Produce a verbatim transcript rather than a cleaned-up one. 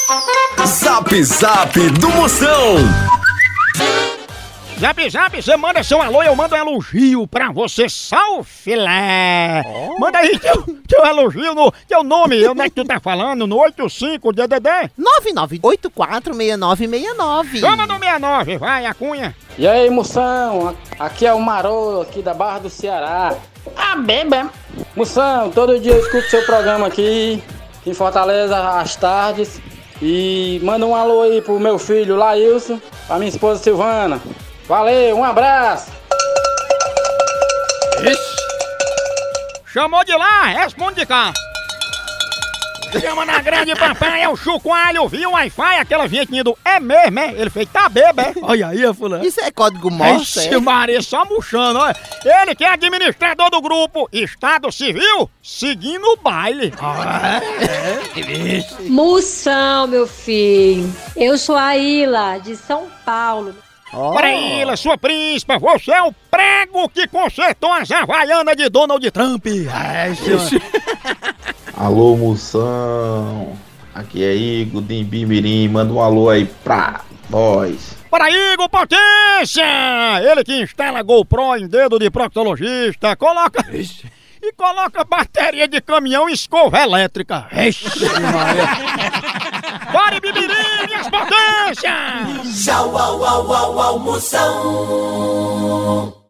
Zap Zap do Moção. Zap Zap, você manda seu alô e eu mando um elogio pra você, só o filé. Oh. Manda aí teu, teu elogio no teu nome, onde é que tu tá falando? No oitenta e cinco D D D? nove nove oito quatro seis nove seis nove. Chama no sessenta e nove, vai, a cunha. E aí, Moção, aqui é o Marô, aqui da Barra do Ceará. Ah, beba. Moção, todo dia eu escuto seu programa aqui, em Fortaleza, às tardes. E manda um alô aí pro meu filho Laílson, pra minha esposa Silvana. Valeu, um abraço! Ixi. Chamou de lá, responde de cá. Chama na grande papai, é o Chucoalho, viu o Wi-Fi, aquela vinhetinha do é mesmo, é? Ele fez, tá beba, é? Olha aí, fulano. Isso é código Morse, Ixi, Maria, só murchando, olha. Ele que é administrador do grupo Estado Civil, seguindo o baile. Ah, é? Moção, meu filho, eu sou a Ilha, de São Paulo. Oh. Para Ilha, sua príncipa, você é o prego que consertou as havaianas de Donald Trump. Ai, alô, Moção. Aqui é Igor de Bimirim. Manda um alô aí pra nós. Para Igor Potência! Ele que instala GoPro em dedo de proctologista. Coloca... Ixi. E coloca bateria de caminhão e escova elétrica. Ixi, Para Bimirim, minhas potências! Tchau, au, au, au, au, Moção.